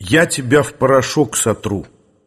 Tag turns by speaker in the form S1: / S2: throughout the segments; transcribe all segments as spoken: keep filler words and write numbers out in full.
S1: Я тебя в порошок сотру.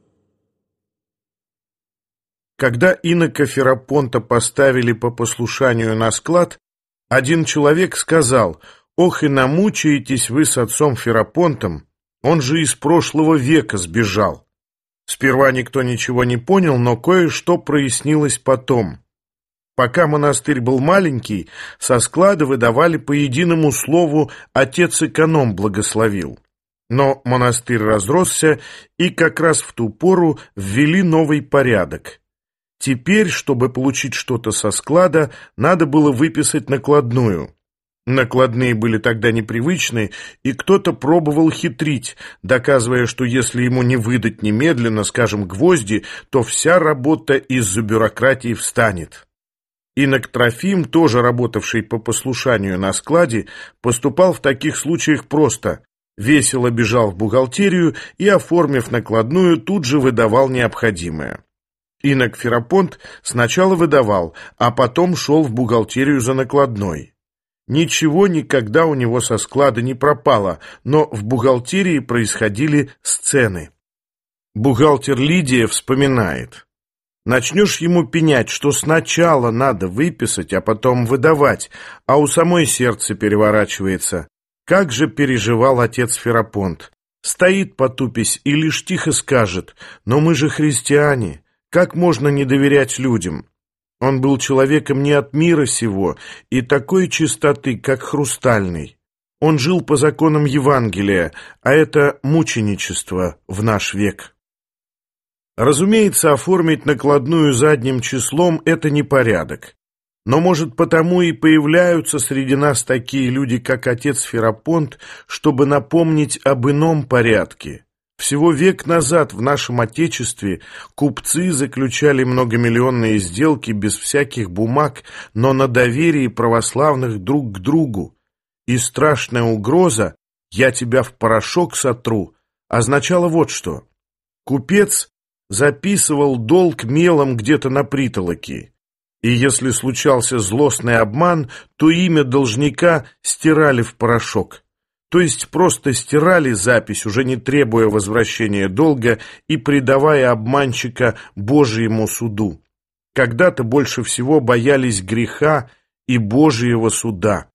S1: Когда инока Ферапонта поставили по послушанию на склад, один человек сказал: «Ох, и намучаетесь вы с отцом Ферапонтом, он же из прошлого века сбежал». Сперва никто ничего не понял, но кое-что прояснилось потом. Пока монастырь был маленький, со склада выдавали по единому слову «отец-эконом благословил». Но монастырь разросся, и как раз в ту пору ввели новый порядок. Теперь, чтобы получить что-то со склада, надо было выписать накладную. Накладные были тогда непривычны, и кто-то пробовал хитрить, доказывая, что если ему не выдать немедленно, скажем, гвозди, то вся работа из-за бюрократии встанет. Инок Трофим, тоже работавший по послушанию на складе, поступал в таких случаях просто: весело бежал в бухгалтерию и, оформив накладную, тут же выдавал необходимое. Инок Ферапонт сначала выдавал, а потом шел в бухгалтерию за накладной. Ничего никогда у него со склада не пропало, но в бухгалтерии происходили сцены. Бухгалтер Лидия вспоминает: начнешь ему пенять, что сначала надо выписать, а потом выдавать, а у самой сердце переворачивается. Как же переживал отец Ферапонт. Стоит потупясь и лишь тихо скажет: «Но мы же христиане, как можно не доверять людям?» Он был человеком не от мира сего и такой чистоты, как хрустальный. Он жил по законам Евангелия, а это мученичество в наш век. Разумеется, оформить накладную задним числом – это не порядок. Но, может, потому и появляются среди нас такие люди, как отец Ферапонт, чтобы напомнить об ином порядке. Всего век назад в нашем Отечестве купцы заключали многомиллионные сделки без всяких бумаг, но на доверии православных друг к другу. И страшная угроза «я тебя в порошок сотру» означала вот что. Купец записывал долг мелом где-то на притолоке. И если случался злостный обман, то имя должника стирали в порошок. То есть просто стирали запись, уже не требуя возвращения долга и предавая обманщика Божьему суду. Когда-то больше всего боялись греха и Божьего суда.